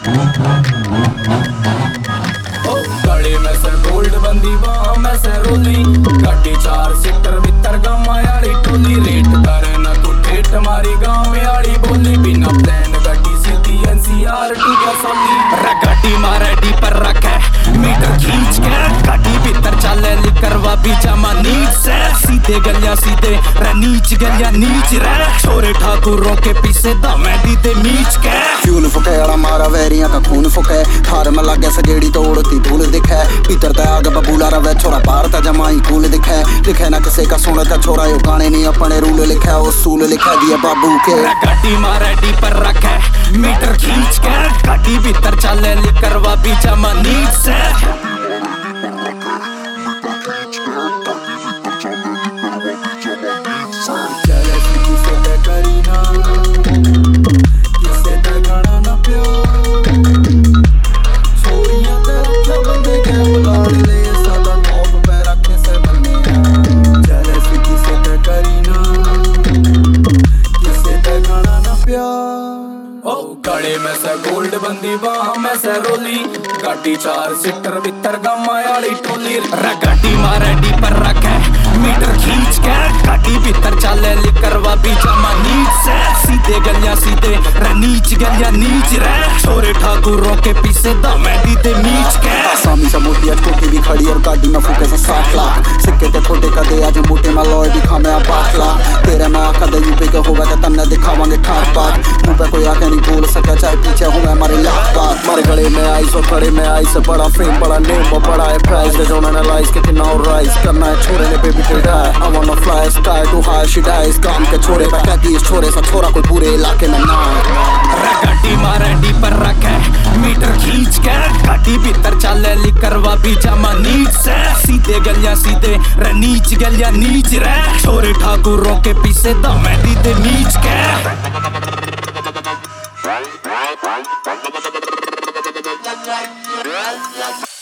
गले में से गोल्ड बंदी बाह में से रोली गाड़ी 4 सीटर भीतर गामा यारी टोली रेट करे ना तू ठेठ मारी गाँव में आड़ी बोली बिना प्लान गाड़ी सीधी NCR का सोली गाड़ी मारे डी पर रखे मीटर खींच के गाड़ी भीतर चले लिकरवा बीजामा नीच से सीधे गलियां सीधे नीच गलियां नीच रे छोरे ठाकुरों के पीछे दमे दीदे मीच के फ्यूल फुके वाला मारा वैरियां का खून फुके थार में लगे सगेड़ी तोड़ती धूल दिखे भीतर ते आग बबूला रवे छोरा बाहर ता जमाई कूल दिखे लिखे ना किसे का सुनता छोरा यो गाने नहीं अपने रूल लिखे उसूल लिखे दिए बाबू के गाड़ी मारे डी पर रखे मीटर खींच के गाड़ी भीतर चले लिकरवा बीजामा नीच से गले में से गोल्ड बंदी बाह में से रोली गाड़ी 4 सीटर भीतर गामा यारी टोली गाड़ी मारे डी पर रखे मीटर खींच के गाड़ी भीतर चले लिकरवा बीजामा नीच से सीधे गलियां सीधे नीच गलियां नीच रे छोरे ठाकुरों के पीछे दमे दीदे मीच के आसामी से मोटी कोठी भी खड़ी और गाड़ी में फूके से 60 लाख सिक्के ते खोटे का दे आज मोटे में लॉय दिखा मैं 5 लाख तेरे में आका दे यूपी के होगा तो तन्ने दिखावांगे ठाट बात मुंह पे कोई आके नहीं बोल सका चाहे पीछे हूँ मैं हमारे लाख बात मारे गले में आई सो खड़े में आई से बड़ा फेम बड़ा नेम और बड़ा है प्राइस दे जोन एनालाइज के कितना और राइज करना है छोरे ने बेबी टेल डाई I wanna fly sky too high she dies काम के छोरे पे कहती इस छोरे सा छोरा कोई पूरे इलाके में ना गाड़ी मारे डी पर रखे मीटर खींच के गाड़ी भीतर चले लिकरवा बीजामा नीच से सीधे गलियां सीधे नीच गलियां नीच रे छोरे ठाकुरों के पीछे दमे दीदे मीच के